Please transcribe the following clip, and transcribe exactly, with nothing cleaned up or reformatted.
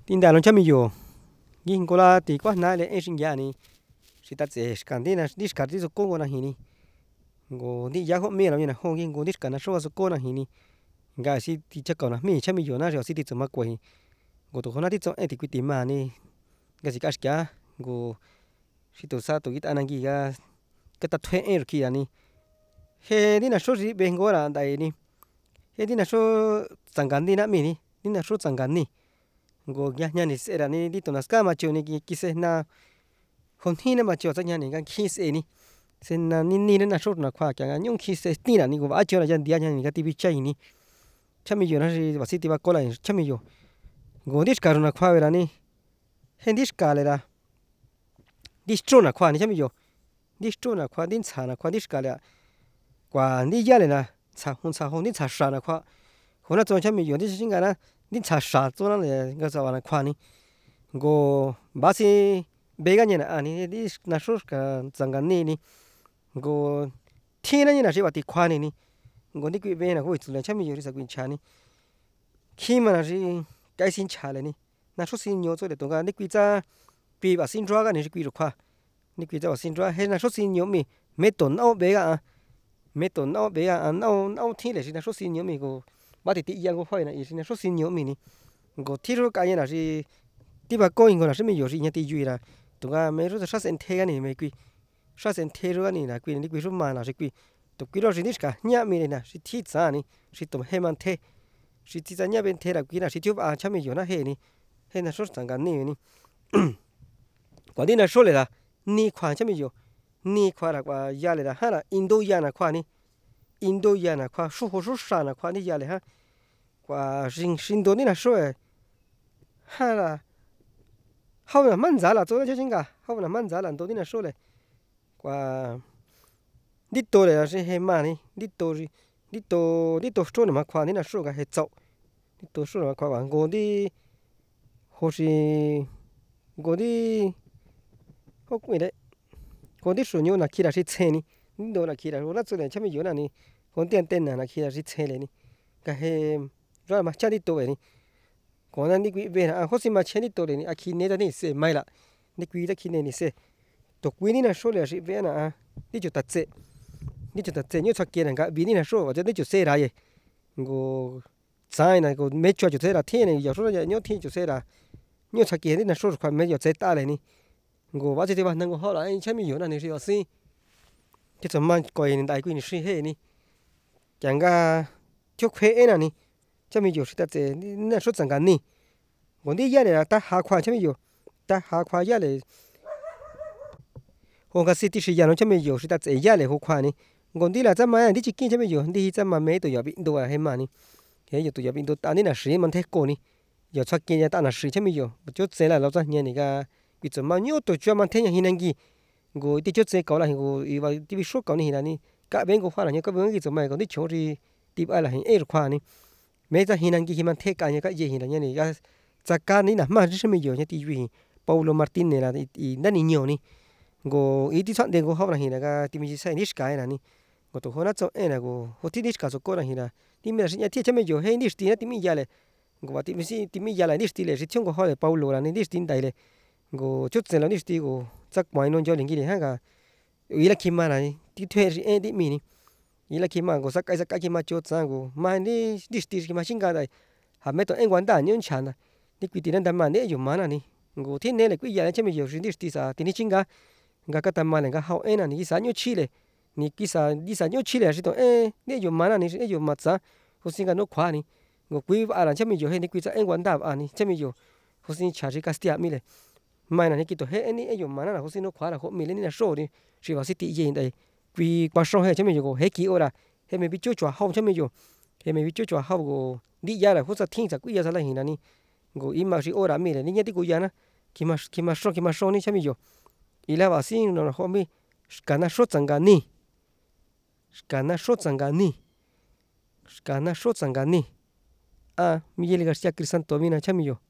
tinda lon chami yo gin kola ti kwa na le e shin ya ni xita tse xkandina dixkati sokongona jini ngo ndi ya jo mira mina jongi ngo dixkana xoa sokona jini nga xi ti chakona jmi chami yo na xi ti tsoma kueji ngo to jona ti tso e ti kuiti mani nga si kaxkia ngo xito sato gitana ngiga kata tjue er kiani je dina xo xi bengora ndaini je dina xo tsangandi na mini dina xo tsangani ngo ña ñani s'era ni nditona ska machoni kisena jonjina macho tsaña ni nga kji s'eni sena nini na xo na kjua kia ñunkji se stina ni ngo va chora ya ntia ña ni nga ti bicha ini chami yo na xi vasi ti bakola chami yo ngo ndixka na kjua vera ni je ndixkalera ndixtrona kjua ni chami yo ndixtrona kjua ndintsjana kjua ndixkalera kua ndiyalena tsjajon tsjajon nditsja xana kjua jona tso chami yo ndixingana nditsja xa tsona le nga tsaba na kjua ni ngo vasi vega ña ani ndi naxo xka tsangani ni ngo tjina ni na xi va ti kjuani ni ngo ndi kui vena go itsule chami yo ri saku nchani kjimana xi kai sinchjale ni naxo sinño tsure tunga ndi kui tsa kui vasinchrua gani xi kui ro kjua ndi kui tsa vasinchroa je naxo sinño mi meto nao vega an meto nao vega an nao nao tjinle xi naxo sinño mi ngo va ti ti'ya ngu joina i xi naxo sinño mi ni ngo tjixo kañena xi ti bakó ingona xi mi yo xi ña ti yu'ira tunga me xo xra s'entje gani me kui xra s'entje ro gani na kui ndi kui xo mana xi kui to kui ro xi ndixka jña mi na xi tji tsani xi tojé mantjé xi tji tsaña b'entjera kui na xi tjioba chami yo na je ni je naxo tsangani ni kua ndi naxo le ra ni kjua chami yo ni kjuara kua yalera ja'ra indo yana kjua ni indo yana kjua xrojo xro xana kjua ni yale jan kua xin xindo ni naxoe ja'ra jauna jma ntsala tsona nchinga jauna jma ntsala ndo ni naxole kua nditore xi je mani ndito xi ndito ndito xtro noma kjua ni naxo nga je tsao ndito xtro noma kjua ngo ndi jo xi ngo ndi jo ku'ire ngo ndi xro'ñu na kjira xi tsjeni ndo na kjira jona tsure chami yo na ni jo ndi antena na kjira xi tsjenle ni nga je rua macha ndito ve ni kona ndi kui vena a josin machjen nditore ni a kjine tani s'e maila ndi kui ta kjine ni s'e to kui ni naxole xi vea na a ndi chuta tse ndi chuta tse ñu tsakien nga vini naxo va ndi chusera ye ngo tsaina ngo mecho chusera tjini yo xo ña tjin chusera ñu tsakien ndi naxo kjua medio tse t'ale ni ngo va tsi te ba nango jo'ra chami yo na ni xi vasi ti tsoma kue'e nda kui nixi je ni kianga tjio kjue'e na ni chami yo xi ta tse ndi naxo tsangani ngo ndi yale taja kjua chami yo taja kjua yale jo ngasi ti xi yano chami yo xi ta tse yale jo kjua ni ngo ndi la tsama ndi chikin chami yo ndi tsama me to yavi ndo a je mani je yo to yavi ndo ta ni naxi mantje ko ni yo tsakien ya ta naxi chami yo cho tse la lo tsajña ni ga kui tsoma ñu to chua mantje ña jinangi ngo ti cho tse kao la ngo i va ti bixo kao ni jina ni ka'be ngo jua'na ña ka'be ki tsoma ngo ndi chjon xi ti b'a la e ro kjua ni me tsa jinangi ji mantje ka ña ka ye jina ña ni ga tsaka ni na jma xi xami yo ña ti yui Paulo Martinez ra i nta ni ño ni ngo i ti tsa'nte ngo jo'na jina ga ti mi xae ndixka na ni ngo to jona tso'e na ngo jo ti ndixka sokona jina ti mira xi ña ti chami yo je ndixti na ti mi yale ngo va ti mi si ti mi yala ndixti le xi tjiongo jo'e Paulo ra ni ndixti ndai le ngo chutse lo ndixti ngo tsakuan no ncho ningiri jan ga i la kjima na ni ti tjue xi en ti mi ni i la kjima ngo sakai sakai kjima cho tsa ngo ma ndi ndixti xi kjima xinga ndai ja me to en kuanda ñu nchana ndi kui ti na nta ma ne'yo mana ni ngo tjine le kui ya chami yo xi ndixti sa ti ni chinga nga kata ma le nga jau en na ni kisa ñu chji le ni kisa kisa ñu chji le xi to en ne'yo mana ni xi eyo ma tsa josin nga no kjua ni ngo kui va'ara chami yo je ni kui tsa en kuanda va'a ni chami yo josin chja xi kastia mi le mai na ni kito je ni eyo mana na josin no kjua'ra jo mi le ni naxo ni xi vasi ti ye ndai kui kuaxon je chami yo ngo je ki hora je me bicho chua jau chami yo je me bicho chua jau ngo ndi ya la jo tsa tjin tsa kui'a sala jina ni ngo ima xi hora mi le ni ña ti kuya na kjima kjima xon kjima xon ni chami yo i la vasi no jo mi xka naxo tsangani xka naxo tsangani xka naxo tsangani a Miguel Garcia Crisanto mi na chami yo.